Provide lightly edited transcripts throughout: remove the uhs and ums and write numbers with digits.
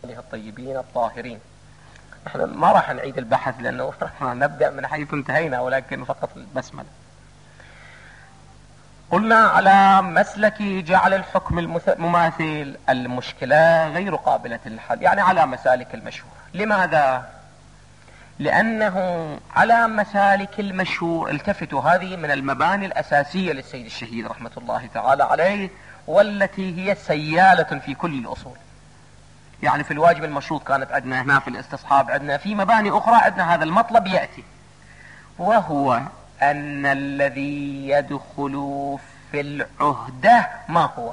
وآله الطيبين الطاهرين. نحن ما راح نعيد البحث لأنه نبدأ من حيث انتهينا، ولكن فقط البسملة. قلنا على مسلك جعل الحكم المماثل المشكلة غير قابلة للحل، يعني على مسالك المشهور. لماذا؟ لأنه على مسالك المشهور، التفتوا، هذه من المباني الأساسية للسيد الشهيد رحمة الله تعالى عليه، والتي هي سيالة في كل الأصول. يعني في الواجب المشروط كانت عندنا هنا، في الاستصحاب عندنا، في مباني أخرى عندنا هذا المطلب يأتي، وهو أن الذي يدخل في العهدة ما هو؟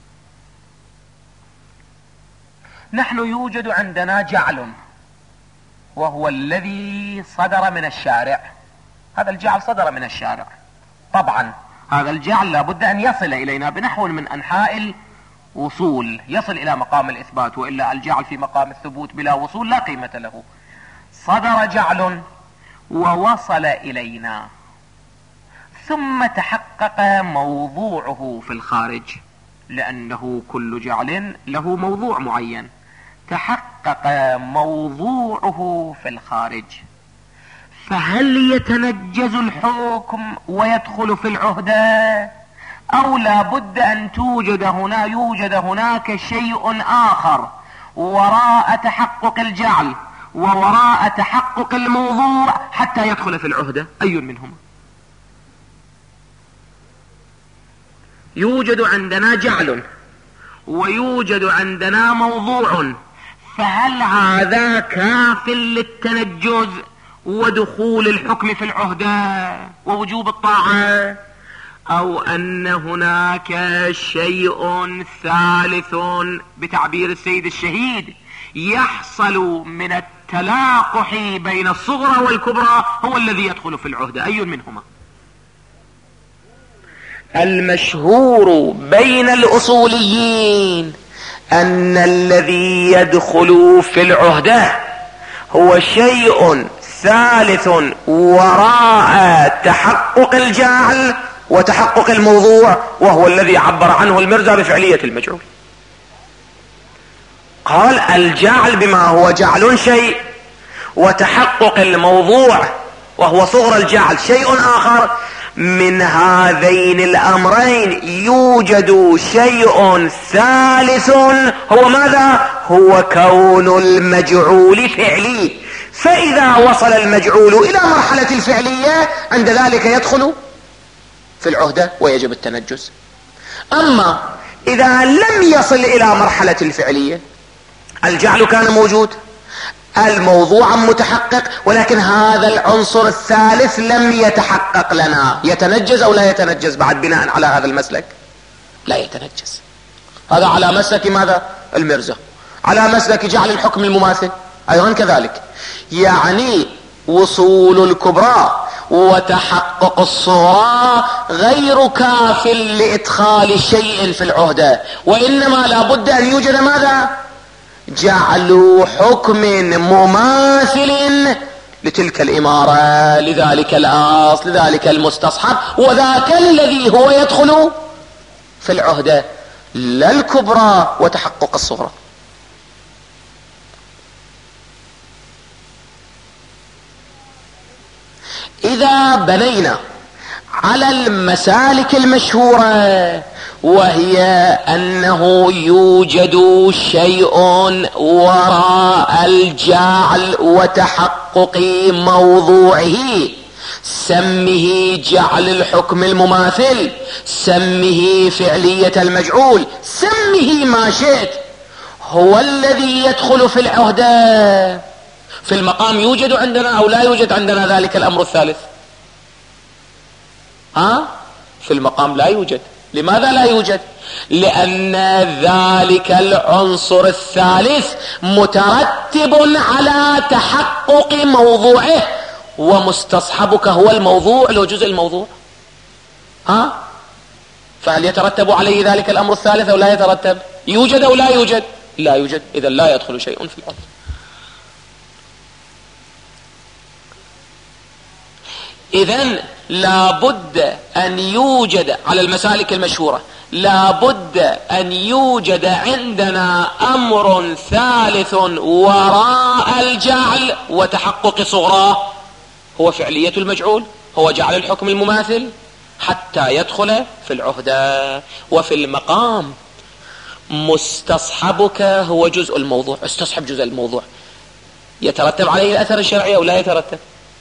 نحن يوجد عندنا جعل، وهو الذي صدر من الشارع. هذا الجعل صدر من الشارع، طبعا هذا الجعل لابد أن يصل إلينا بنحو من أنحاء الوصول، يصل إلى مقام الإثبات، وإلا الجعل في مقام الثبوت بلا وصول لا قيمة له. صدر جعل ووصل إلينا، ثم تحقق موضوعه في الخارج، لأنه كل جعل له موضوع معين. تحقق موضوعه في الخارج، فهل يتنجز الحكم ويدخل في العهدة، أو لا بد أن يوجد هناك شيء آخر وراء تحقق الجعل ووراء تحقق الموضوع حتى يدخل في العهدة؟ أي منهما؟ يوجد عندنا جعل ويوجد عندنا موضوع، فهل هذا كاف للتنجز ودخول الحكم في العهدة ووجوب الطاعة، أو أن هناك شيء ثالث بتعبير السيد الشهيد يحصل من التلاقح بين الصغرى والكبرى هو الذي يدخل في العهدة؟ أي منهما؟ المشهور بين الأصوليين أن الذي يدخل في العهدة هو شيء ثالث وراء تحقق الجعل وتحقق الموضوع، وهو الذي عبر عنه المرزا بفعلية المجعول. قال الجعل بما هو جعل شيء، وتحقق الموضوع وهو صغر الجعل شيء آخر. من هذين الأمرين يوجد شيء ثالث، هو ماذا؟ هو كون المجعول فعلي. فإذا وصل المجعول إلى مرحلة الفعلية عند ذلك يدخل في العهدة ويجب التنجز. أما إذا لم يصل إلى مرحلة الفعلية، الجعل كان موجود، الموضوع متحقق، ولكن هذا العنصر الثالث لم يتحقق لنا، يتنجز أو لا يتنجز بعد بناء على هذا المسلك؟ لا يتنجز. هذا على مسلك ماذا؟ المرزا. على مسلك جعل الحكم المماثل أيضا كذلك، يعني وصول الكبرى وتحقق الصغرى غير كاف لإدخال شيء في العهدة، وإنما لابد أن يوجد ماذا؟ جعل حكم مماثل لتلك الإمارة، لذلك الأصل، لذلك المستصحب، وذاك الذي هو يدخل في العهدة، لا الكبرى وتحقق الصغرى. إذا بنينا على المسالك المشهورة، وهي أنه يوجد شيء وراء الجعل وتحقق موضوعه، سمه جعل الحكم المماثل، سمه فعلية المجعول، سمه ما شئت، هو الذي يدخل في العهدة. في المقام يوجد عندنا أو لا يوجد عندنا ذلك الأمر الثالث؟ في المقام لا يوجد. لماذا لا يوجد؟ لأن ذلك العنصر الثالث مترتب على تحقق موضوعه، ومستصحبك هو الموضوع لو جزء الموضوع. فهل يترتب عليه ذلك الأمر الثالث أو لا يترتب؟ يوجد أو لا يوجد؟ لا يوجد. إذا لا يدخل شيء في الأرض. إذن لابد أن يوجد على المسالك المشهورة، لابد أن يوجد عندنا أمر ثالث وراء الجعل وتحقق صغراه، هو فعلية المجعول، هو جعل الحكم المماثل حتى يدخل في العهدة. وفي المقام مستصحبك هو جزء الموضوع، استصحب جزء الموضوع، يترتب عليه الأثر الشرعي أو لا يترتب؟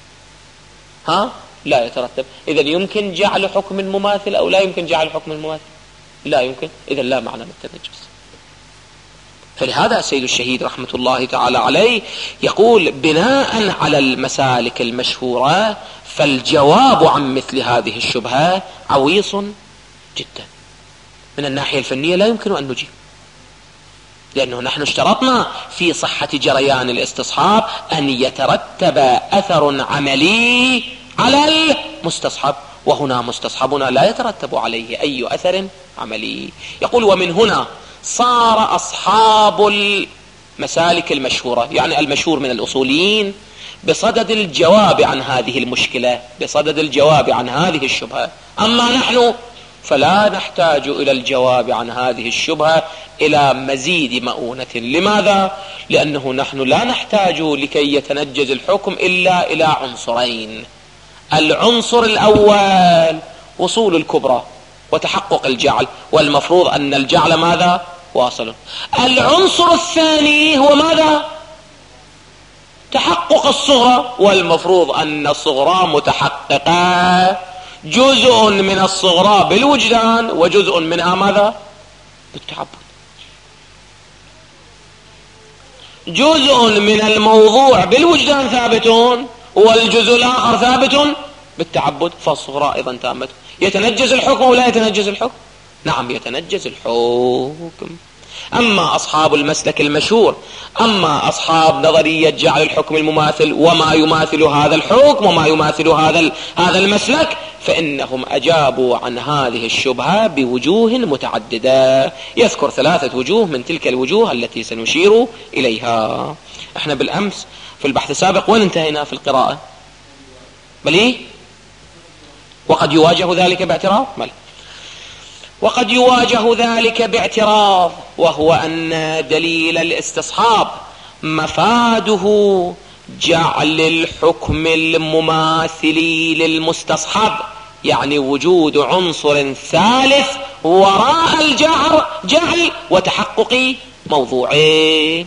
لا يترتب. إذا يمكن جعل حكم مماثل أو لا يمكن جعل حكم مماثل؟ لا يمكن. إذا لا معنى بالتنجس. فلهذا السيد الشهيد رحمة الله تعالى عليه يقول بناء على المسالك المشهورة فالجواب عن مثل هذه الشبهة عويص جدا. من الناحية الفنية لا يمكن أن نجيب، لأنه نحن اشترطنا في صحة جريان الاستصحاب أن يترتب أثر عملي على المستصحب، وهنا مستصحبنا لا يترتب عليه أي أثر عملي. يقول ومن هنا صار أصحاب المسالك المشهورة، يعني المشهور من الأصوليين، بصدد الجواب عن هذه المشكلة، بصدد الجواب عن هذه الشبهة. أما نحن فلا نحتاج إلى الجواب عن هذه الشبهة إلى مزيد مؤونة. لماذا؟ لأنه نحن لا نحتاج لكي يتنجز الحكم إلا إلى عنصرين. العنصر الأول وصول الكبرى وتحقق الجعل، والمفروض أن الجعل ماذا؟ واصل. العنصر الثاني هو ماذا؟ تحقق الصغرى، والمفروض أن الصغرى متحققة، جزء من الصغرى بالوجدان وجزء منها ماذا؟ بالتعبد. جزء من الموضوع بالوجدان ثابت والجزء الآخر ثابت بالتعبد، فالصغرى أيضا تامة. يتنجز الحكم ولا يتنجز الحكم؟ نعم يتنجز الحكم. أما أصحاب المسلك المشهور، أما أصحاب نظرية جعل الحكم المماثل وما يماثل هذا الحكم وما يماثل هذا المسلك، فإنهم أجابوا عن هذه الشبهة بوجوه متعددة. يذكر 3 وجوه من تلك الوجوه التي سنشير إليها. احنا بالأمس في البحث السابق وين انتهينا في القراءة؟ بلي وقد يواجه ذلك باعتراض، وقد يواجه ذلك باعتراض، وهو أن دليل الاستصحاب مفاده جعل الحكم المماثل للمستصحب، يعني وجود عنصر ثالث وراء الجعل وتحقق موضوعه.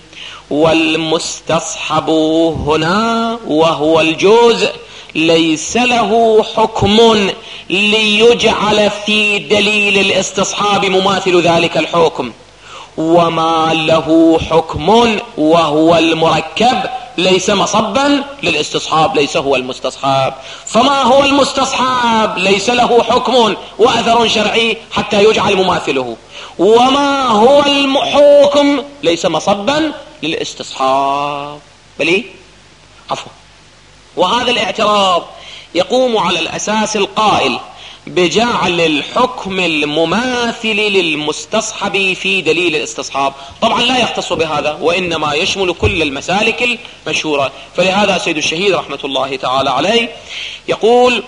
والمستصحب هنا وهو الجزء ليس له حكم ليجعل في دليل الاستصحاب مماثل ذلك الحكم، وما له حكم وهو المركب ليس مصبا للاستصحاب، ليس هو المستصحاب. فما هو المستصحاب؟ ليس له حكم وأثر شرعي حتى يجعل مماثله، وما هو الحكم ليس مصبا للاستصحاب. بلي عفوا. وهذا الاعتراض يقوم على الأساس القائل بجعل الحكم المماثل للمستصحب في دليل الاستصحاب. طبعا لا يختص بهذا، وإنما يشمل كل المسالك المشهورة. فلهذا سيد الشهيد رحمة الله تعالى عليه يقول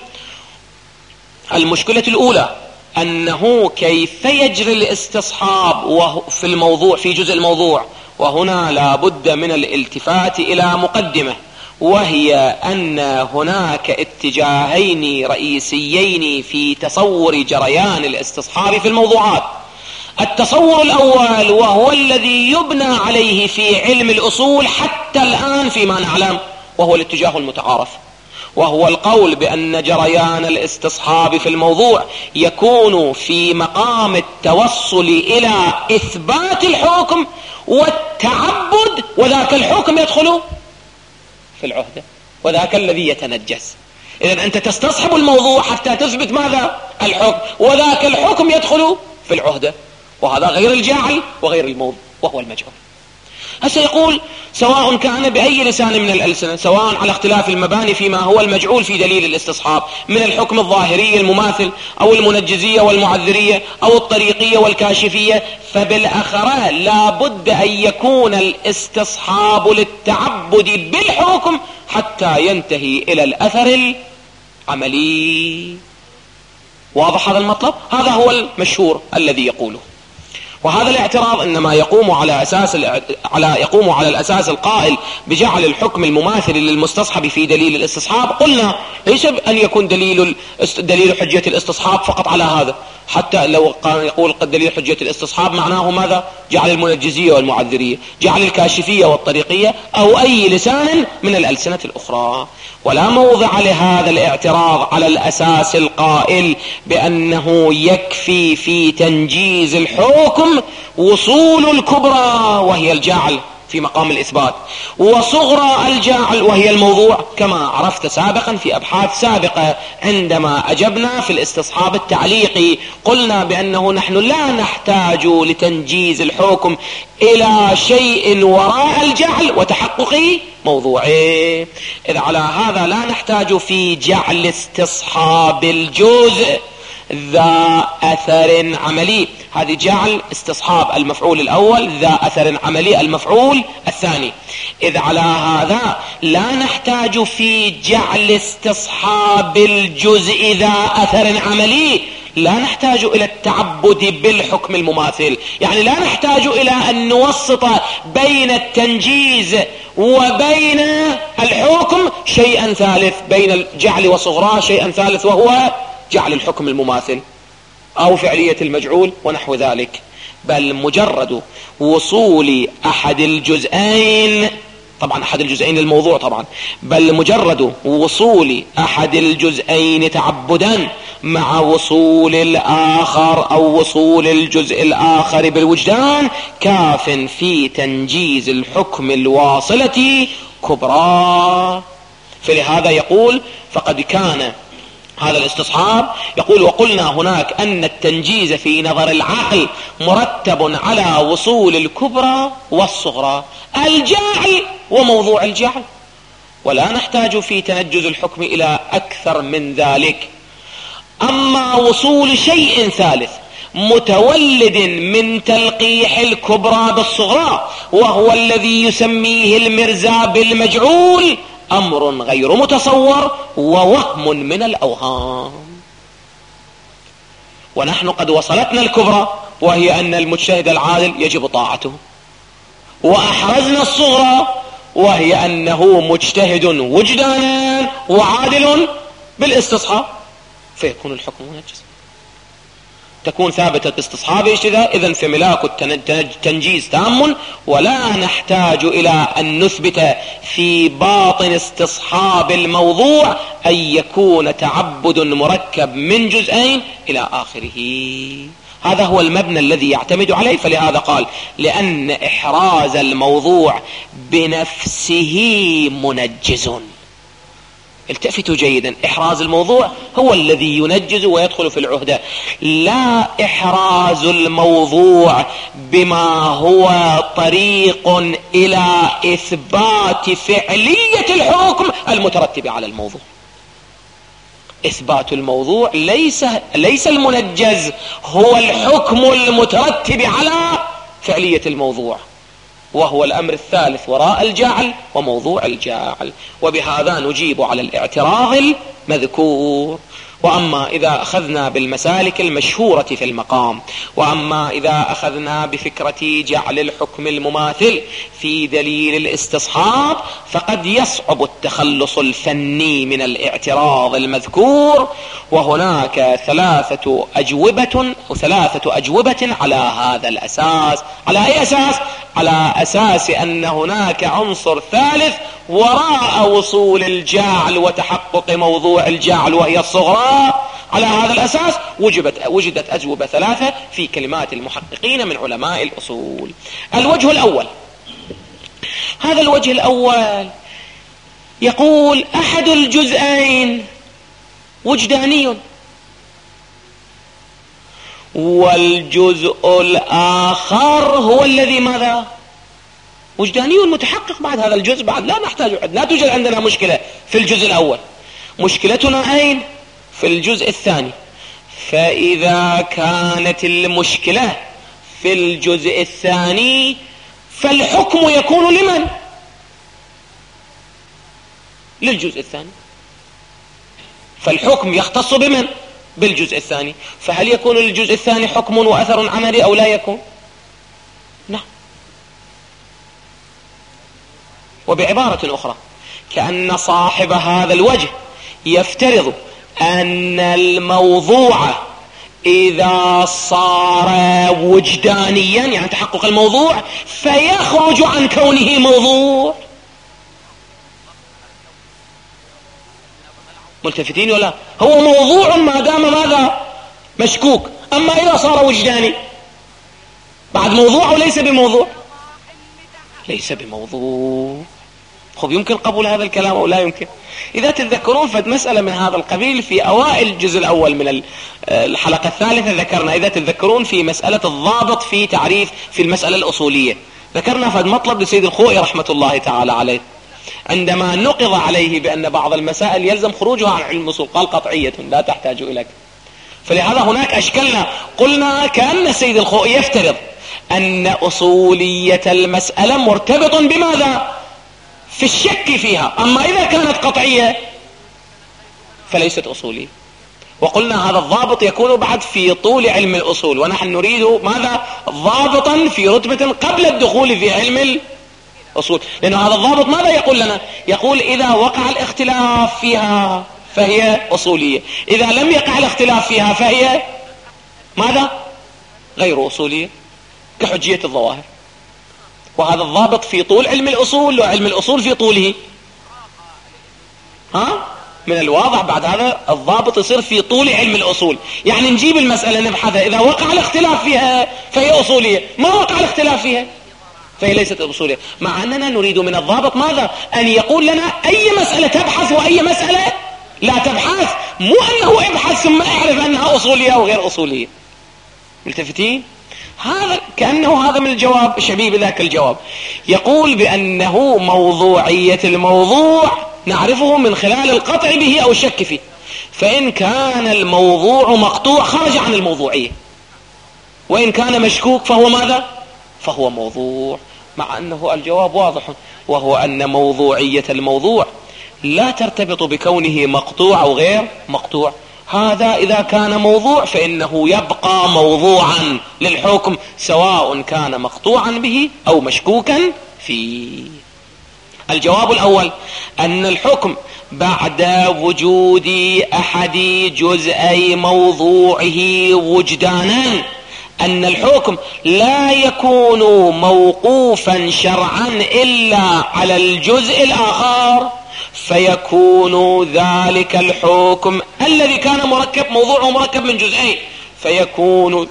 المشكلة الأولى أنه كيف يجري الاستصحاب في الموضوع، في جزء الموضوع. وهنا لا بد من الالتفات إلى مقدمة، وهي أن هناك اتجاهين رئيسيين في تصور جريان الاستصحاب في الموضوعات. التصور الأول وهو الذي يبنى عليه في علم الأصول حتى الآن فيما نعلم، وهو الاتجاه المتعارف، وهو القول بأن جريان الاستصحاب في الموضوع يكون في مقام التوصل إلى إثبات الحكم والتعبد، وذاك الحكم يدخل في العهدة، وذاك الذي يتنجس. إذن أنت تستصحب الموضوع حتى تثبت ماذا؟ الحكم، وذاك الحكم يدخل في العهدة، وهذا غير الجاعل وغير الموضوع وهو المجهول. هسه يقول سواء كان بأي لسان من الألسنة، سواء على اختلاف المباني فيما هو المجعول في دليل الاستصحاب من الحكم الظاهري المماثل أو المنجزية والمعذرية أو الطريقية والكاشفية، فبالأخرى لا بد أن يكون الاستصحاب للتعبد بالحكم حتى ينتهي إلى الأثر عملي. واضح هذا المطلب؟ هذا هو المشهور الذي يقوله. وهذا الاعتراض انما يقوم على الاساس القائل بجعل الحكم المماثل للمستصحب في دليل الاستصحاب. قلنا ليس ان يكون دليل حجة الاستصحاب فقط على هذا، حتى لو يقول قد دليل حجة الاستصحاب معناه ماذا؟ جعل المنجزية والمعذرية، جعل الكاشفية والطريقية، او اي لسان من الالسنة الاخرى. ولا موضع لهذا الاعتراض على الاساس القائل بانه يكفي في تنجيز الحكم وصول الكبرى وهي الجعل في مقام الإثبات، وصغرى الجعل وهي الموضوع، كما عرفت سابقا في أبحاث سابقة عندما أجبنا في الاستصحاب التعليقي. قلنا بأنه نحن لا نحتاج لتنجيز الحكم إلى شيء وراء الجعل وتحقق موضوعه، إذ على هذا لا نحتاج في جعل استصحاب الجزء ذا أثر عملي. هذه جعل استصحاب المفعول الأول ذا أثر عملي المفعول الثاني. إذ على هذا لا نحتاج في جعل استصحاب الجزء ذا أثر عملي، لا نحتاج إلى التعبد بالحكم المماثل، يعني لا نحتاج إلى أن نوسط بين التنجيز وبين الحكم شيئا ثالث، بين الجعل وصغراه شيئا ثالث وهو جعل الحكم المماثل أو فعلية المجعول ونحو ذلك، بل مجرد وصول أحد الجزئين، طبعا أحد الجزئين الموضوع طبعا، بل مجرد وصول أحد الجزئين تعبدا مع وصول الآخر أو وصول الجزء الآخر بالوجدان كاف في تنجيز الحكم الواصلة كبرى. فلهذا يقول فقد كان هذا الاستصحاب، يقول وقلنا هناك أن التنجيز في نظر العقل مرتب على وصول الكبرى والصغرى، الجعل وموضوع الجعل، ولا نحتاج في تنجز الحكم إلى أكثر من ذلك. أما وصول شيء ثالث متولد من تلقيح الكبرى بالصغرى وهو الذي يسميه المرزا بالمجعول أمر غير متصور ووهم من الأوهام. ونحن قد وصلتنا الكبرى وهي أن المجتهد العادل يجب طاعته، وأحرزنا الصغرى وهي أنه مجتهد وجدانا وعادل بالاستصحاب، فيكون الحكم منجز، تكون ثابتة استصحاب اجتهاد، إذن في ملاك التنجيز تام، ولا نحتاج إلى أن نثبت في باطن استصحاب الموضوع أن يكون تعبد مركب من جزئين إلى آخره. هذا هو المبنى الذي يعتمد عليه. فلهذا قال لأن إحراز الموضوع بنفسه منجز. التفتوا جيدا، إحراز الموضوع هو الذي ينجز ويدخل في العهدة، لا إحراز الموضوع بما هو طريق إلى إثبات فعلية الحكم المترتب على الموضوع. إثبات الموضوع ليس المنجز هو الحكم المترتب على فعلية الموضوع، وهو الأمر الثالث وراء الجعل وموضوع الجعل. وبهذا نجيب على الاعتراض المذكور. وأما إذا أخذنا بالمسالك المشهورة في المقام، وأما إذا أخذنا بفكرة جعل الحكم المماثل في دليل الاستصحاب، فقد يصعب التخلص الفني من الاعتراض المذكور. وهناك ثلاثة أجوبة على هذا الأساس. على أي أساس؟ على أساس أن هناك عنصر ثالث وراء وصول الجعل وتحقق موضوع الجعل وهي الصغرى. على هذا الأساس وجدت أجوبة ثلاثة في كلمات المحققين من علماء الأصول. الوجه الأول، هذا الوجه الأول يقول أحد الجزئين وجداني والجزء الآخر هو الذي ماذا؟ وجداني متحقق. بعد هذا الجزء بعد لا توجد عندنا مشكلة في الجزء الأول، مشكلتنا أين؟ في الجزء الثاني. فإذا كانت المشكلة في الجزء الثاني فالحكم يكون لمن؟ للجزء الثاني. فالحكم يختص بمن؟ بالجزء الثاني. فهل يكون للجزء الثاني حكم وأثر عملي أو لا يكون؟ نعم. وبعبارة أخرى كأن صاحب هذا الوجه يفترض أن الموضوع إذا صار وجدانيا يعني تحقق الموضوع فيخرج عن كونه موضوع. ملتفتين ولا؟ هو موضوع ما دام ماذا؟ مشكوك. أما إذا صار وجداني بعد موضوع وليس بموضوع؟ ليس بموضوع. خب يمكن قبول هذا الكلام أو لا يمكن؟ إذا تتذكرون فد مسألة من هذا القبيل في أوائل الجزء الأول من الحلقة الثالثة ذكرنا، إذا تتذكرون في مسألة الضابط في تعريف في المسألة الأصولية، ذكرنا فد مطلب لسيد الخوئي رحمة الله تعالى عليه عندما نقض عليه بأن بعض المسائل يلزم خروجها عن علم الأصول، قال قطعية لا تحتاج إليك. فلهذا هناك أشكلنا قلنا كأن السيد الخوئي يفترض أن أصولية المسألة مرتبط بماذا؟ في الشك فيها. أما إذا كانت قطعية فليست أصولية. وقلنا هذا الضابط يكون بعد في طول علم الأصول، ونحن نريد ماذا؟ ضابطا في رتبة قبل الدخول في علم الأصول. لأن هذا الضابط ماذا يقول لنا؟ يقول إذا وقع الاختلاف فيها فهي أصولية، إذا لم يقع الاختلاف فيها فهي ماذا؟ غير أصولية، كحجية الظواهر. وهذا الضابط في طول علم الأصول، وعلم الأصول في طوله. من الواضح بعد هذا الضابط يصير في طول علم الأصول، يعني نجيب المسألة نبحثها، إذا وقع الاختلاف فيها فهي أصولية، ما وقع الاختلاف فيها فهي ليست أصولية. مع أننا نريد من الضابط ماذا؟ أن يقول لنا أي مسألة تبحث وأي مسألة لا تبحث، مو أنه ابحث ثم اعرف أنها أصولية أو غير أصولية. ملتفتين؟ هذا كأنه هذا من الجواب شبيه بذاك الجواب. يقول بأنه موضوعية الموضوع نعرفه من خلال القطع به أو الشك فيه، فإن كان الموضوع مقطوع خرج عن الموضوعية، وإن كان مشكوك فهو ماذا؟ فهو موضوع. مع أنه الجواب واضح، وهو أن موضوعية الموضوع لا ترتبط بكونه مقطوع أو غير مقطوع. هذا إذا كان موضوع فإنه يبقى موضوعا للحكم سواء كان مقطوعا به أو مشكوكا فيه. الجواب الأول أن الحكم بعد وجود أحد جزئي موضوعه وجدانا، أن الحكم لا يكون موقوفا شرعا إلا على الجزء الآخر، فيكون ذلك الحكم الذي كان مركب موضوعه مركب من جزئين، فيكون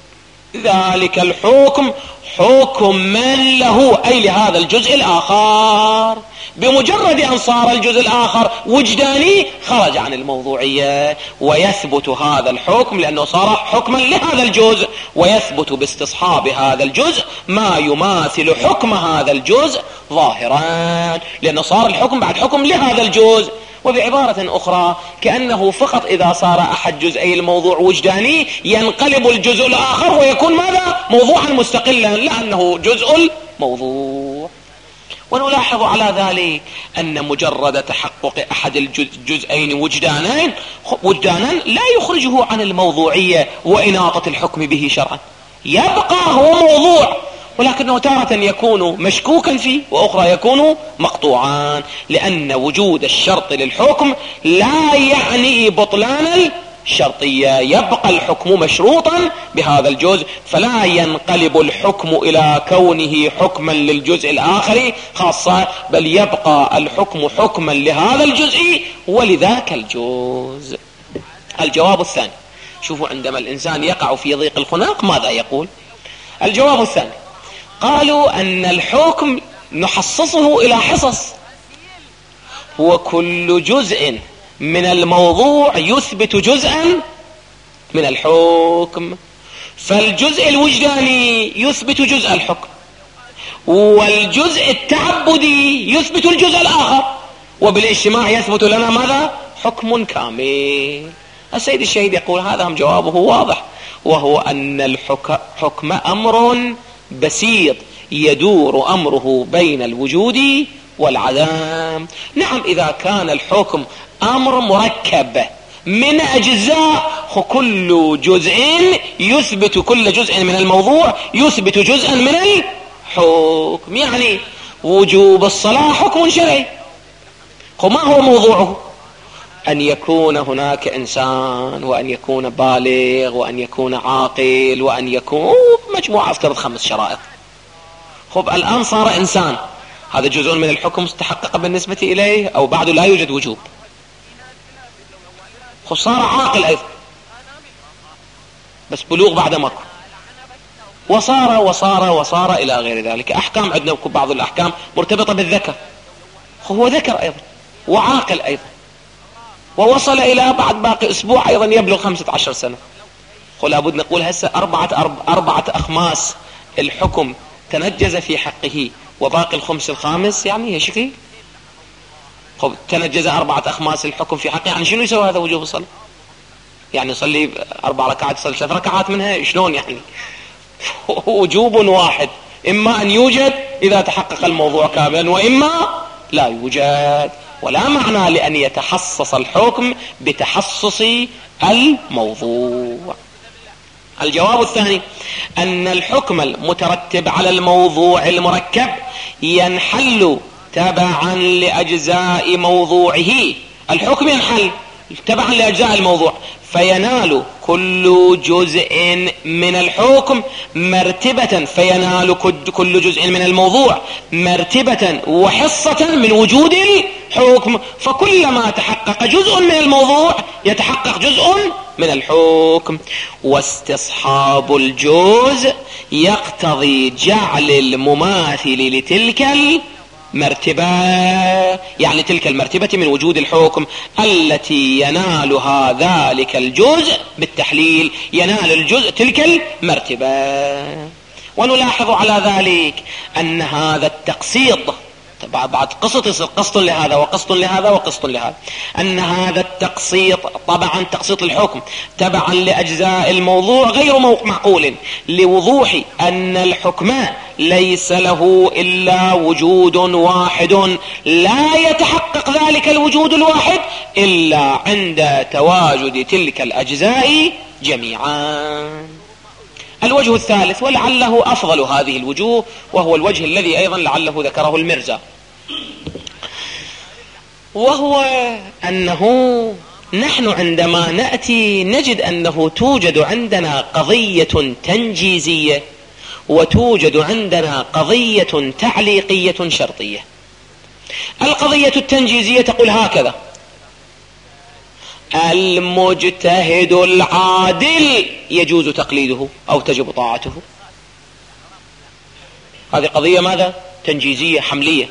ذلك الحكم حكما له أي لهذا الجزء الآخر. بمجرد أن صار الجزء الآخر وجداني خرج عن الموضوعية، ويثبت هذا الحكم لأنه صار حكما لهذا الجزء، ويثبت باستصحاب هذا الجزء ما يماثل حكم هذا الجزء ظاهرا، لأنه صار الحكم بعد حكم لهذا الجزء. وبعبارة أخرى كأنه فقط إذا صار أحد جزئي الموضوع وجداني ينقلب الجزء الآخر ويكون ماذا؟ موضوعا مستقلا لأنه جزء الموضوع. ونلاحظ على ذلك أن مجرد تحقق أحد الجزئين وجدانا لا يخرجه عن الموضوعية وإناطة الحكم به شرعا، يبقى هو موضوع، ولكنه تارة يكون مشكوكا فيه وأخرى يكون مقطوعا، لأن وجود الشرط للحكم لا يعني بطلان الشرطية، يبقى الحكم مشروطا بهذا الجزء، فلا ينقلب الحكم إلى كونه حكما للجزء الآخر خاصة، بل يبقى الحكم حكما لهذا الجزء ولذاك الجزء. الجواب الثاني، شوفوا عندما الإنسان يقع في ضيق الخناق ماذا يقول؟ الجواب الثاني قالوا أن الحكم نحصصه إلى حصص، وكل جزء من الموضوع يثبت جزءا من الحكم، فالجزء الوجداني يثبت جزء الحكم، والجزء التعبدي يثبت الجزء الآخر، وبالاجتماع يثبت لنا ماذا؟ حكم كامل. السيد الشهيد يقول هذا هم جوابه واضح، وهو أن الحكم أمر بسيط يدور أمره بين الوجود والعدم. نعم إذا كان الحكم أمر مركب من أجزاء، كل جزء يثبت كل جزء من الموضوع يثبت جزءا من الحكم. يعني وجوب الصلاة حكم شرعي، ما هو موضوعه؟ أن يكون هناك إنسان، وأن يكون بالغ، وأن يكون عاقل، وأن يكون مجموعة افترض 5 شرائط. الآن صار إنسان، هذا جزء من الحكم تحقق بالنسبة إليه أو بعد لا يوجد وجوب. صار عاقل أيضا بس بلوغ بعد ماكو، وصار إلى غير ذلك. أحكام عندنا بعض الأحكام مرتبطة بالذكر، هو ذكر أيضا وعاقل أيضا، ووصل إلى بعد باقي أسبوع أيضا يبلغ 15 سنة. لابد نقول هسه أربعة أخماس الحكم تنجز في حقه، وباقي الخمس الخامس يعني يشكي. تنجز 4 أخماس الحكم في حقه، يعني شنو يسوي هذا وجوب الصلاة؟ يعني يصلي 4 ركعات، يصلي 3 ركعات منها شلون يعني؟ وجوب واحد، إما أن يوجد إذا تحقق الموضوع كاملا، وإما لا يوجد. ولا معنى لأن يتحصص الحكم بتحصص الموضوع. الجواب الثاني أن الحكم المترتب على الموضوع المركب ينحل تبعا لأجزاء موضوعه. الحكم ينحل تبعا لأجزاء الموضوع، فينال كل جزء من الحكم مرتبة، فينال كل جزء من الموضوع مرتبة وحصة من وجود الحكم. فكلما تحقق جزء من الموضوع يتحقق جزء من الحكم. واستصحاب الجزء يقتضي جعل المماثل لتلك مرتبة، يعني تلك المرتبة من وجود الحكم التي ينالها ذلك الجزء بالتحليل، ينال الجزء تلك المرتبة. ونلاحظ على ذلك أن هذا التقسيط بعد قسط يصير قسط لهذا وقسط لهذا وقسط لهذا، أن هذا التقسيط طبعا تقسيط الحكم تبعا لأجزاء الموضوع غير معقول، لوضوح أن الحكم ليس له إلا وجود واحد، لا يتحقق ذلك الوجود الواحد إلا عند تواجد تلك الأجزاء جميعا. الوجه الثالث ولعله أفضل هذه الوجوه، وهو الوجه الذي أيضا لعله ذكره المرزا، وهو أنه نحن عندما نأتي نجد أنه توجد عندنا قضية تنجيزية وتوجد عندنا قضية تعليقية شرطية. القضية التنجيزية تقول هكذا: المجتهد العادل يجوز تقليده أو تجب طاعته. هذه قضية ماذا؟ تنجيزية حملية.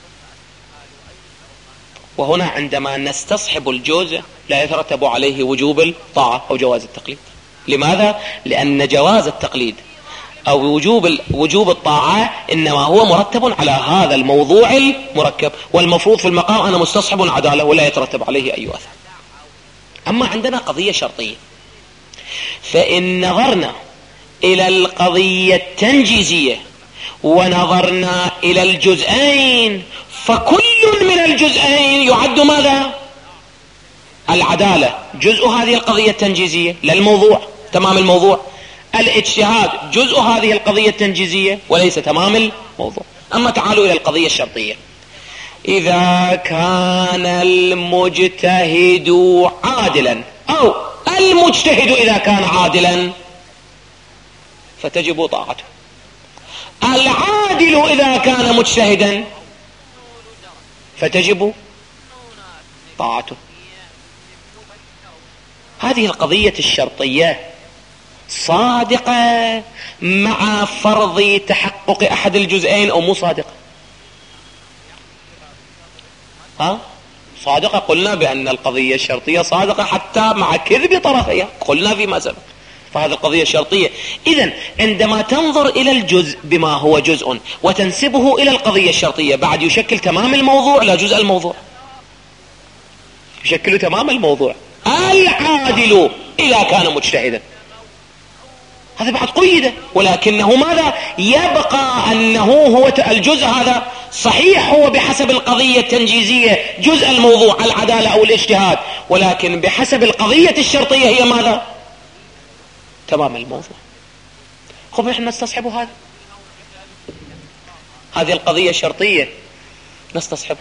وهنا عندما نستصحب الجزء لا يترتب عليه وجوب الطاعة أو جواز التقليد. لماذا؟ لأن جواز التقليد أو وجوب الطاعة إنما هو مرتب على هذا الموضوع المركب، والمفروض في المقام أنا مستصحب عدالة ولا يترتب عليه أي أثر. أما عندنا قضية شرطية، فإن نظرنا إلى القضية التنجيزية ونظرنا إلى الجزئين، فكل من الجزئين يعد ماذا؟ العدالة جزء هذه القضية التنجيزية للموضوع، تمام الموضوع. الاجتهاد جزء هذه القضية التنجيزية وليس تمام الموضوع. أما تعالوا إلى القضية الشرطية: إذا كان المجتهد عادلا، أو المجتهد إذا كان عادلا فتجب طاعته، العادل إذا كان مجتهدا فتجب طاعته. هذه القضية الشرطية صادقة مع فرض تحقق أحد الجزئين أو مو صادقة؟ صادقة. قلنا بأن القضية الشرطية صادقة حتى مع كذب طرفيها، قلنا فيما سبق. فهذه القضية الشرطية. إذن عندما تنظر إلى الجزء بما هو جزء وتنسبه إلى القضية الشرطية، بعد يشكل تمام الموضوع لا جزء الموضوع، يشكل تمام الموضوع. العادل إذا كان مجتهدا، هذا بعد قيده، ولكنه ماذا؟ يبقى أنه هو الجزء هذا صحيح هو بحسب القضية التنجيزية جزء الموضوع العدالة أو الاجتهاد، ولكن بحسب القضية الشرطية هي ماذا؟ تمام الموضوع. خب نحن نستصحب هذا، هذه القضية الشرطية نستصحبه.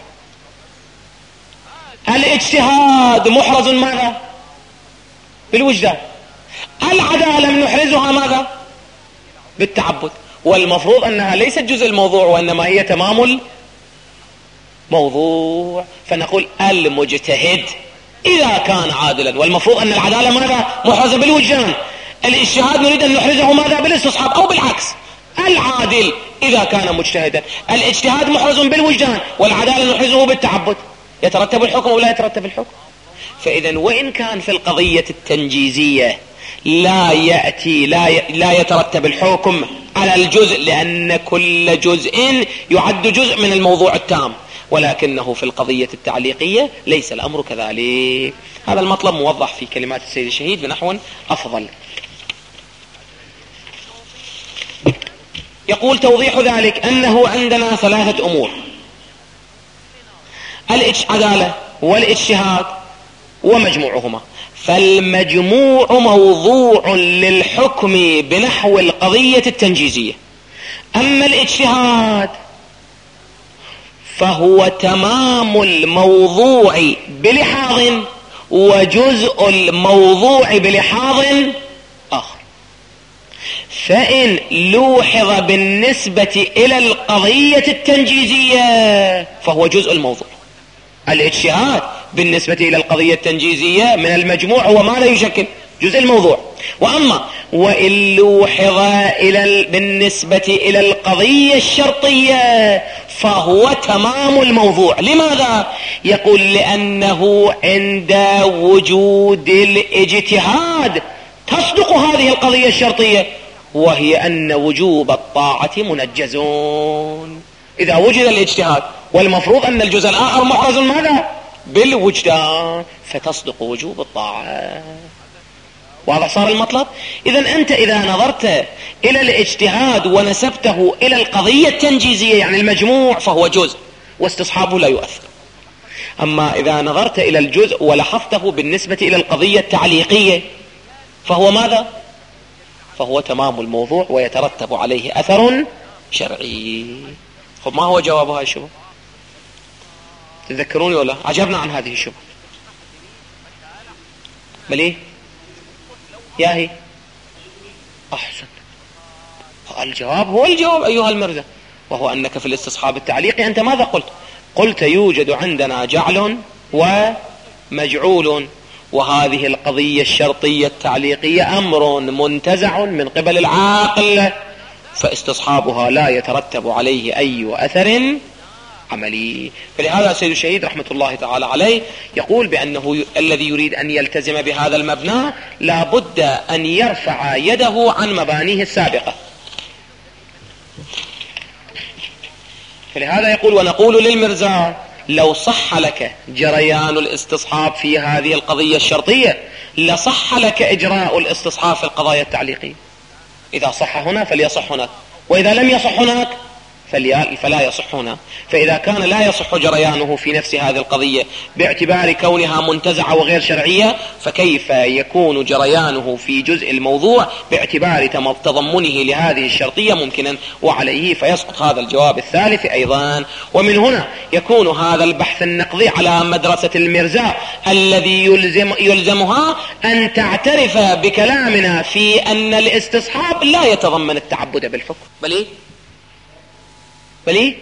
الاجتهاد محرز ماذا؟ بالوجدان. العدالة نحرزها ماذا؟ بالتعبد. والمفروض أنها ليست جزء الموضوع وإنما هي تمام الموضوع. فنقول المجتهد إذا كان عادلا، والمفروض أن العدالة ماذا؟ محرزة بالوجدان. الاجتهاد نريد أن نحرزه ماذا؟ بالاستصحاب أو بالعكس. العادل إذا كان مجتهدا، الاجتهاد محرز بالوجدان والعدالة نحرزه بالتعبد. يترتب الحكم أو لا يترتب الحكم؟ فإذا وإن كان في القضية التنجيزية لا يترتب الحكم على الجزء، لأن كل جزء يعد جزء من الموضوع التام، ولكنه في القضية التعليقية ليس الأمر كذلك. هذا المطلب موضح في كلمات السيد الشهيد بنحو أفضل. يقول توضيح ذلك أنه عندنا ثلاثة أمور: العدالة والاجتهاد ومجموعهما. فالمجموع موضوع للحكم بنحو القضية التنجيزية، أما الاجتهاد فهو تمام الموضوع بلحاظ وجزء الموضوع بلحاظ آخر. فإن لوحظ بالنسبة إلى القضية التنجيزية فهو جزء الموضوع. الاجتهاد بالنسبة إلى القضية التنجيزية من المجموع هو ماذا يشكل؟ جزء الموضوع. وأما وإن لوحظ بالنسبة إلى القضية الشرطية فهو تمام الموضوع. لماذا؟ يقول لأنه عند وجود الاجتهاد تصدق هذه القضية الشرطية، وهي أن وجوب الطاعة منجزون. إذا وجد الاجتهاد والمفروض أن الجزء الآخر محرز ماذا؟ بالوجدان، فتصدق وجوب الطاعة. واضح صار المطلب؟ إذا أنت إذا نظرت إلى الاجتهاد ونسبته إلى القضية التنجيزية يعني المجموع فهو جزء واستصحابه لا يؤثر. أما إذا نظرت إلى الجزء ولحظته بالنسبة إلى القضية التعليقية فهو ماذا؟ فهو تمام الموضوع ويترتب عليه أثر شرعي. خب ما هو جواب هذه الشبهة؟ تذكروني ولا؟ عجبنا عن هذه الشبهة. بليه؟ ياهي أحسن. الجواب هو الجواب أيها المرزا، وهو أنك في الاستصحاب التعليقي أنت ماذا قلت؟ قلت يوجد عندنا جعل ومجعول، وهذه القضية الشرطية التعليقية أمر منتزع من قبل العاقل، فاستصحابها لا يترتب عليه أي أثر عملي. فلهذا سيد الشهيد رحمة الله تعالى عليه يقول بأنه الذي يريد أن يلتزم بهذا المبنى لا بد أن يرفع يده عن مبانيه السابقة. فلهذا يقول ونقول للمرزا لو صح لك جريان الاستصحاب في هذه القضية الشرطية لصح لك إجراء الاستصحاب في القضايا التعليقية. إذا صح هنا فليصح هناك، وإذا لم يصح هناك فلا يصح هنا. فإذا كان لا يصح جريانه في نفس هذه القضية باعتبار كونها منتزعة وغير شرعية، فكيف يكون جريانه في جزء الموضوع باعتبار تضمنه لهذه الشرطية ممكنا؟ وعليه فيسقط هذا الجواب الثالث أيضا. ومن هنا يكون هذا البحث النقضي على مدرسة المرزا الذي يلزمها أن تعترف بكلامنا في أن الاستصحاب لا يتضمن التعبد بالحكم. بلي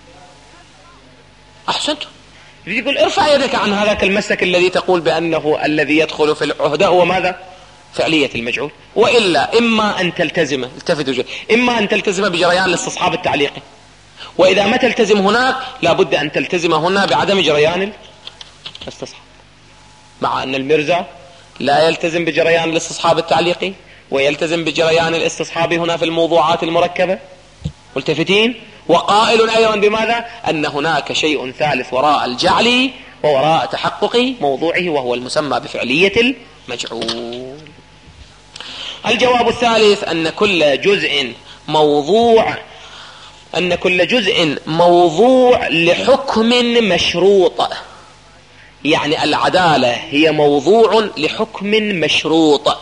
أحسنتم. يقول ارفع يدك عن هذاك المسلك الذي تقول بأنه الذي يدخل في العهدة هو ماذا؟ فعلية المجعول. وإلا إما أن تلتزم، التفتوا، إما أن تلتزم بجريان الاستصحاب التعليقي، وإذا ما تلتزم هناك لابد أن تلتزم هنا بعدم جريان الاستصحاب، مع أن المرزا لا يلتزم بجريان الاستصحاب التعليقي ويلتزم بجريان الاستصحاب هنا في الموضوعات المركبة. ملتفتين. وقائل أيضا بماذا؟ أن هناك شيء ثالث وراء الجعل ووراء تحقق موضوعه، وهو المسمى بفعلية المجعول. الجواب الثالث أن كل جزء موضوع أن كل جزء موضوع لحكم مشروط، يعني العدالة هي موضوع لحكم مشروط.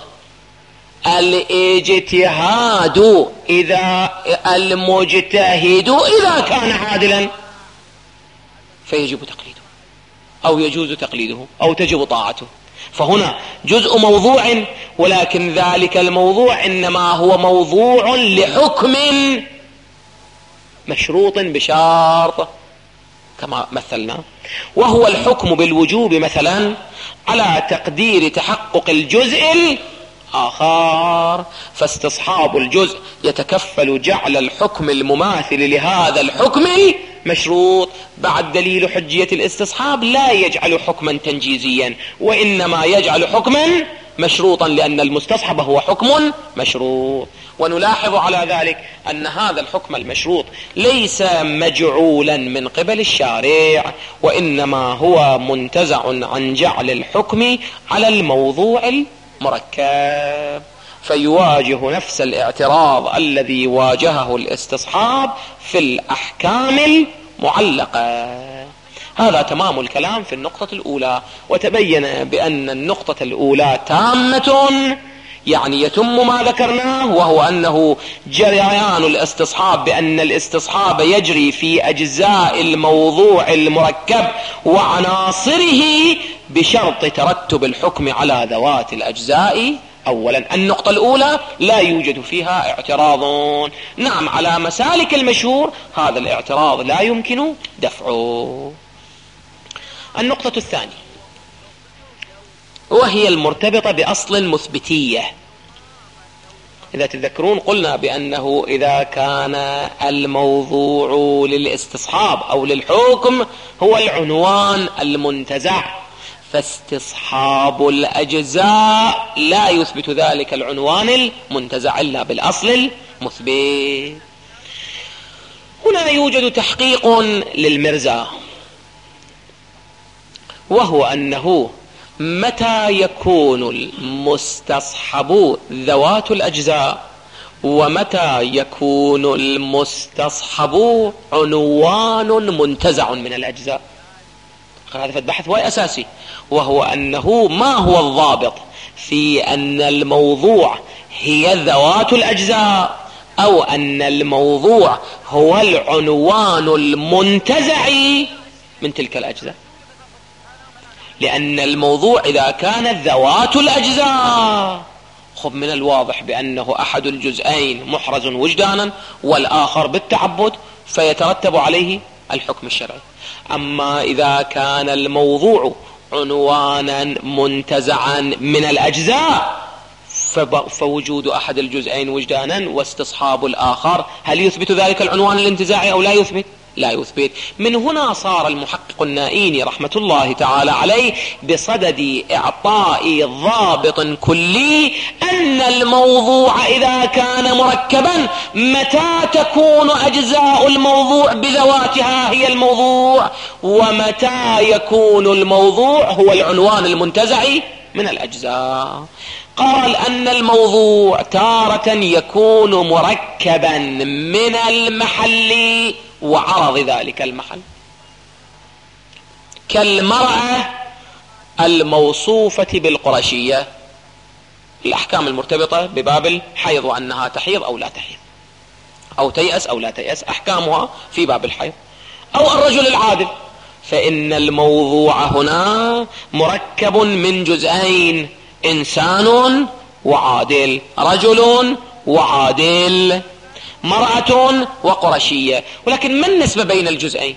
الاجتهاد إذا المجتهد إذا كان عادلا فيجب تقليده أو يجوز تقليده أو تجب طاعته. فهنا جزء موضوع، ولكن ذلك الموضوع إنما هو موضوع لحكم مشروط بشرط كما مثلنا، وهو الحكم بالوجوب مثلا على تقدير تحقق الجزء الآخر. فاستصحاب الجزء يتكفل جعل الحكم المماثل لهذا الحكم مشروط. بعد دليل حجية الاستصحاب لا يجعل حكما تنجيزيا، وإنما يجعل حكما مشروطا، لأن المستصحب هو حكم مشروط. ونلاحظ على ذلك أن هذا الحكم المشروط ليس مجعولا من قبل الشارع، وإنما هو منتزع عن جعل الحكم على الموضوع المركب، فيواجه نفس الاعتراض الذي واجهه الاستصحاب في الأحكام المعلقة. هذا تمام الكلام في النقطة الأولى. وتبين بأن النقطة الأولى تامة، يعني يتم ما ذكرناه، وهو أنه جريان الاستصحاب بأن الاستصحاب يجري في أجزاء الموضوع المركب وعناصره بشرط ترتب الحكم على ذوات الأجزاء. أولا النقطة الأولى لا يوجد فيها اعتراض. نعم، على مسالك المشهور هذا الاعتراض لا يمكن دفعه. النقطة الثانية وهي المرتبطة بأصل المثبتية. إذا تذكرون قلنا بأنه إذا كان الموضوع للاستصحاب أو للحكم هو العنوان المنتزع، فاستصحاب الأجزاء لا يثبت ذلك العنوان المنتزع إلا بالأصل المثبت. هنا يوجد تحقيق للمرزا، وهو أنه متى يكون المستصحب ذوات الأجزاء ومتى يكون المستصحب عنوان منتزع من الأجزاء. هذا البحث هو أساسي، وهو أنه ما هو الضابط في أن الموضوع هي ذوات الأجزاء أو أن الموضوع هو العنوان المنتزع من تلك الأجزاء. لأن الموضوع إذا كانت ذوات الأجزاء خب من الواضح بأنه أحد الجزئين محرز وجدانا والآخر بالتعبد، فيترتب عليه الحكم الشرعي. أما إذا كان الموضوع عنوانا منتزعا من الأجزاء فوجود أحد الجزئين وجدانا واستصحاب الآخر هل يثبت ذلك العنوان الانتزاعي أو لا يثبت؟ لا يثبت. من هنا صار المحقق النائيني رحمة الله تعالى عليه بصدد إعطاء ضابط كلي أن الموضوع إذا كان مركبا متى تكون أجزاء الموضوع بذواتها هي الموضوع، ومتى يكون الموضوع هو العنوان المنتزع من الأجزاء. قال أن الموضوع تارة يكون مركبا من المحل وعرض ذلك المحل، كالمرأة الموصوفة بالقرشية، الأحكام المرتبطة بباب الحيض وأنها تحيض أو لا تحيض أو تيأس أو لا تيأس، أحكامها في باب الحيض. أو الرجل العادل، فإن الموضوع هنا مركب من جزئين، إنسان وعادل، رجل وعادل، مرأة وقرشية. ولكن ما النسبة بين الجزئين؟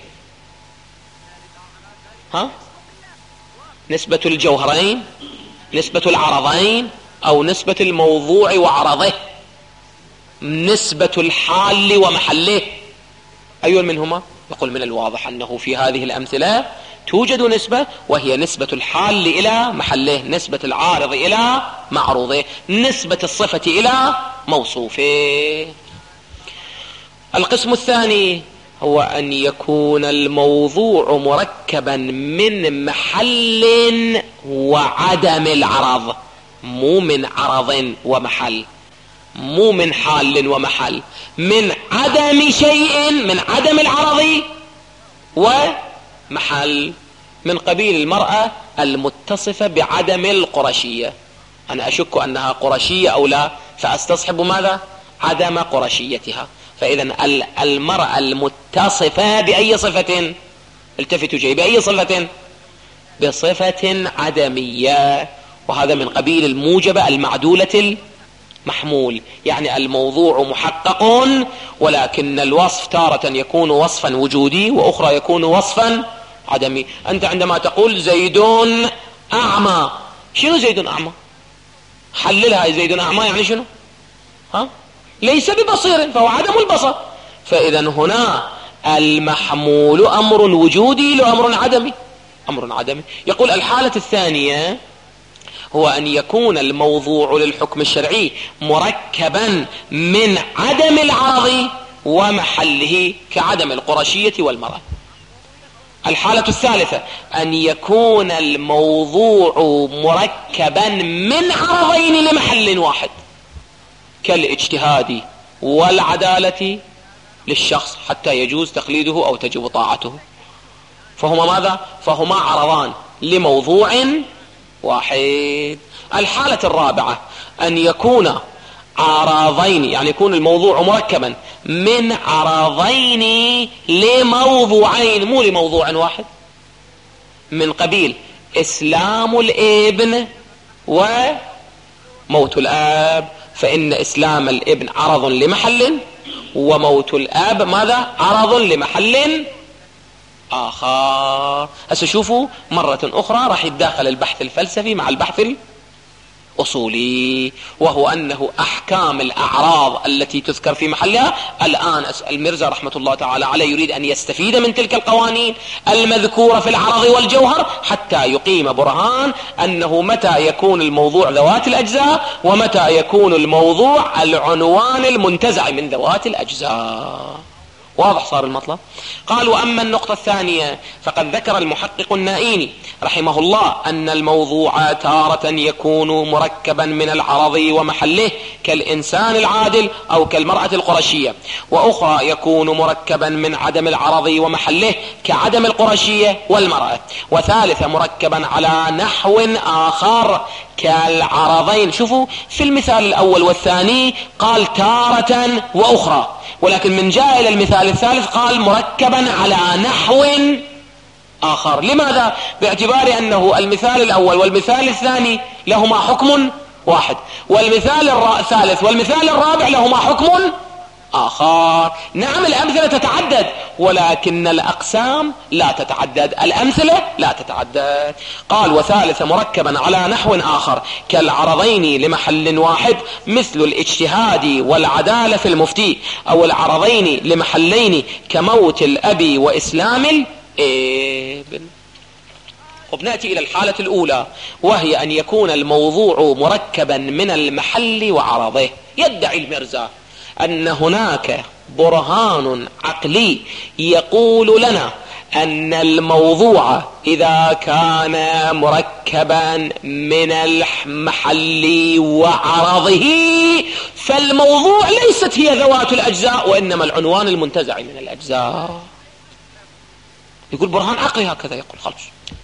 نسبة الجوهرين، نسبة العرضين، أو نسبة الموضوع وعرضه، نسبة الحال ومحله، أي منهما؟ يقول من الواضح أنه في هذه الأمثلة توجد نسبة، وهي نسبة الحال إلى محله، نسبة العارض إلى معروضه، نسبة الصفة إلى موصوفه. القسم الثاني هو أن يكون الموضوع مركبا من محل وعدم العرض، مو من عرض ومحل، مو من حال ومحل، من عدم شيء، من عدم العرض ومحل، من قبيل المرأة المتصفة بعدم القرشية. أنا أشك أنها قرشية أو لا، فأستصحب ماذا؟ عدم قرشيتها. فإذا المرأة المتصفة بأي صفة؟ التفتوا جاي بأي صفة؟ بصفة عدمية، وهذا من قبيل الموجبة المعدولة المحمول، يعني الموضوع محقق ولكن الوصف تارة يكون وصفا وجودي وأخرى يكون وصفا عدمي. أنت عندما تقول زيد أعمى، شنو زيد أعمى؟ حللها، زيد أعمى يعني شنو؟ ليس ببصير، فهو عدم البصر. فإذا هنا المحمول أمر وجودي لأمر عدمي، أمر عدمي. يقول الحالة الثانية هو أن يكون الموضوع للحكم الشرعي مركبا من عدم العرض ومحله كعدم القرشية والمرأة. الحالة الثالثة أن يكون الموضوع مركبا من عرضين لمحل واحد كالاجتهاد والعدالة للشخص حتى يجوز تقليده أو تجب طاعته. فهما ماذا؟ فهما عرضان لموضوع واحد. الحالة الرابعة أن يكون عرضين، يعني يكون الموضوع مركبا من عرضين لموضوعين، مو لموضوع واحد، من قبيل إسلام الابن وموت الآب. فإن إسلام الابن عرض لمحل، وموت الآب ماذا؟ عرض لمحل آخر. هسه شوفوا مرة أخرى راح يتداخل البحث الفلسفي مع البحث الأصولي، وهو أنه أحكام الأعراض التي تذكر في محلها. الآن المرزا رحمة الله تعالى عليه يريد أن يستفيد من تلك القوانين المذكورة في العرض والجوهر حتى يقيم برهان أنه متى يكون الموضوع ذوات الأجزاء ومتى يكون الموضوع العنوان المنتزع من ذوات الأجزاء. واضح صار المطلب؟ قال: وأما النقطة الثانية فقد ذكر المحقق النائيني رحمه الله أن الموضوع تارة يكون مركبا من العرض ومحله كالإنسان العادل أو كالمرأة القرشية، وأخرى يكون مركبا من عدم العرض ومحله كعدم القرشية والمرأة، وثالثة مركبا على نحو آخر كالعرضين. شوفوا في المثال الأول والثاني قال تارة وأخرى، ولكن من جاء إلى المثال الثالث قال مركبا على نحو آخر. لماذا؟ باعتبار أنه المثال الأول والمثال الثاني لهما حكم واحد، والمثال الثالث والمثال الرابع لهما حكم آخر. نعم الأمثلة تتعدد ولكن الأقسام لا تتعدد، الأمثلة لا تتعدد. قال: وثالث مركبا على نحو آخر كالعرضين لمحل واحد مثل الاجتهاد والعدالة في المفتي، أو العرضين لمحلين كموت الأب وإسلام الابن. وبنأتي إلى الحالة الأولى وهي أن يكون الموضوع مركبا من المحل وعرضه. يدعي المرزا أن هناك برهان عقلي يقول لنا أن الموضوع إذا كان مركبا من المحل وعرضه فالموضوع ليست هي ذوات الأجزاء وإنما العنوان المنتزع من الأجزاء. يقول برهان عقلي هكذا، يقول خلص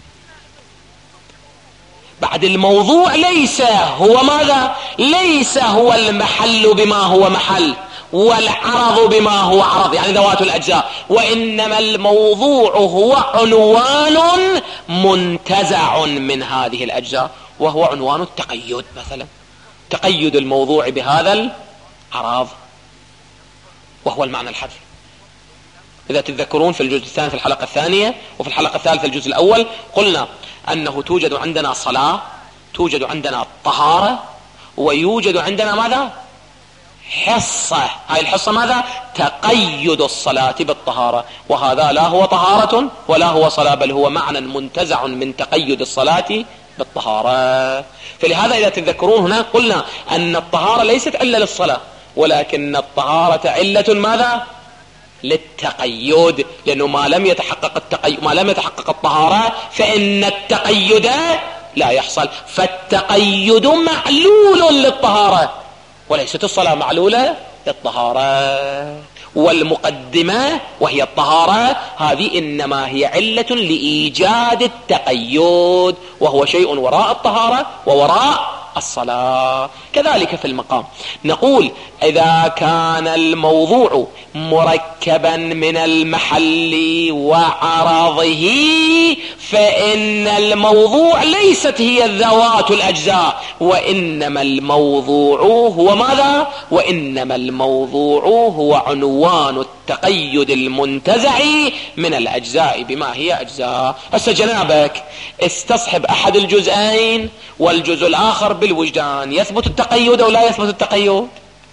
بعد الموضوع ليس هو ماذا؟ ليس هو المحل بما هو محل والعرض بما هو عرض، يعني ذوات الأجزاء، وإنما الموضوع هو عنوان منتزع من هذه الأجزاء، وهو عنوان التقيد. مثلا تقيد الموضوع بهذا العرض وهو المعنى الحرفي. إذا تتذكرون في الجزء الثاني في الحلقة الثانية وفي الحلقة الثالثة الجزء الأول قلنا أنه توجد عندنا صلاة، توجد عندنا طهارة، ويوجد عندنا ماذا؟ حصة. هاي الحصة ماذا؟ تقيد الصلاة بالطهارة، وهذا لا هو طهارة ولا هو صلاة، بل هو معنى منتزع من تقيد الصلاة بالطهارة. فلهذا إذا تتذكرون هنا قلنا أن الطهارة ليست علة للصلاة، ولكن الطهارة علة ماذا؟ للتقيد، لأنه ما لم يتحقق الطهارة فإن التقيد لا يحصل، فالتقيد معلول للطهارة وليست الصلاة معلولة للطهارة. والمقدمة وهي الطهارة هذه إنما هي علة لإيجاد التقيد، وهو شيء وراء الطهارة ووراء الصلاة. كذلك في المقام نقول إذا كان الموضوع مركبا من المحل وعرضه فإن الموضوع ليست هي الذوات الأجزاء، وإنما الموضوع هو ماذا؟ وإنما الموضوع هو عنوان التقيد المنتزع من الأجزاء بما هي أجزاء. هسه جنابك استصحب أحد الجزئين والجزء الآخر بالوجدان، يثبت التقيد أو لا يثبت التقيد؟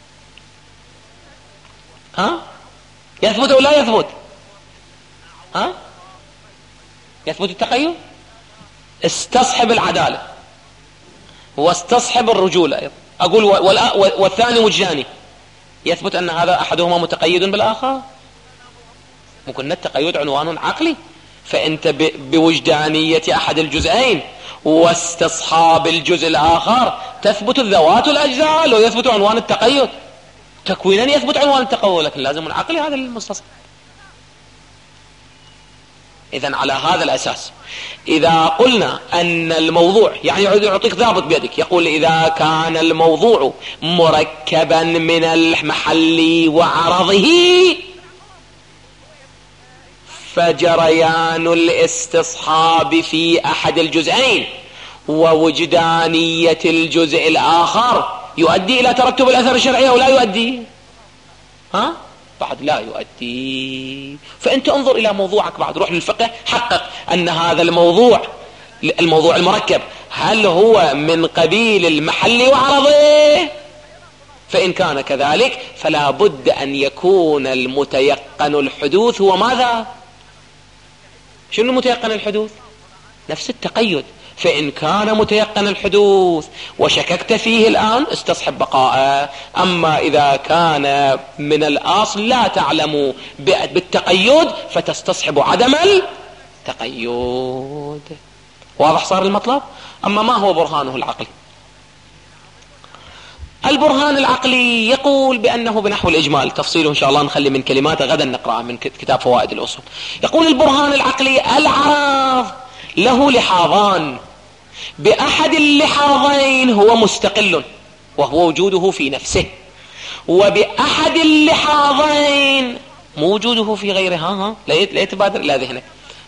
ها؟ يثبت أو لا يثبت؟ ها؟ يثبت التقيد؟ استصحب العدالة واستصحب الرجولة أيضا. أقول والثاني وجداني، يثبت أن هذا أحدهما متقيد بالآخر؟ ممكن التقيد عنوان عقلي، فأنت بوجدانية أحد الجزئين واستصحاب الجزء الآخر تثبت الذوات الأجزاء لو يثبت عنوان التقيد، تكوينا يثبت عنوان التقيد، لكن لازم العقل هذا المستصحب. إذن على هذا الأساس إذا قلنا أن الموضوع، يعني يعطيك ضابط بيدك، يقول إذا كان الموضوع مركبا من المحل وعرضه فجريان الاستصحاب في أحد الجزئين ووجدانية الجزء الآخر يؤدي إلى ترتب الأثر الشرعي أو لا يؤدي؟ ها؟ بعد لا يؤدي. فأنت انظر إلى موضوعك، بعد روح للفقه، حقق أن هذا الموضوع المركب هل هو من قبيل المحل وعرضه؟ فإن كان كذلك فلا بد أن يكون المتيقن الحدوث هو ماذا؟ شنو متيقن الحدوث؟ نفس التقيد. فإن كان متيقن الحدوث وشككت فيه الآن استصحب بقاءه. أما إذا كان من الأصل لا تعلم بالتقيد فتستصحب عدم التقيد. واضح صار المطلب؟ أما ما هو برهانه العقلي؟ البرهان العقلي يقول بأنه بنحو الإجمال، تفصيله إن شاء الله نخلي من كلماته غدا نقرأه من كتاب فوائد الأصول. يقول البرهان العقلي العرض له لحاظان، بأحد اللحاظين هو مستقل وهو وجوده في نفسه، وبأحد اللحاظين موجوده في غيرها. لا يتبادر إلى ذهنك.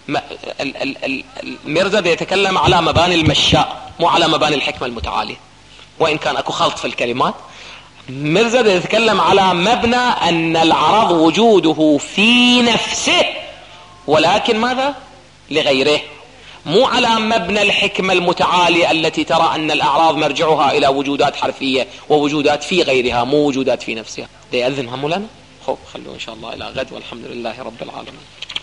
المرزا يتكلم على مباني المشاء مو على مباني الحكمة المتعالية، وإن كان أكو خلط في الكلمات. مرزا يتكلم على مبنى أن العرض وجوده في نفسه ولكن ماذا؟ لغيره، مو على مبنى الحكمة المتعالية التي ترى أن الأعراض مرجعها إلى وجودات حرفية ووجودات في غيرها مو وجودات في نفسها. ليأذن هم لنا؟ خلوا إن شاء الله إلى غد، والحمد لله رب العالمين.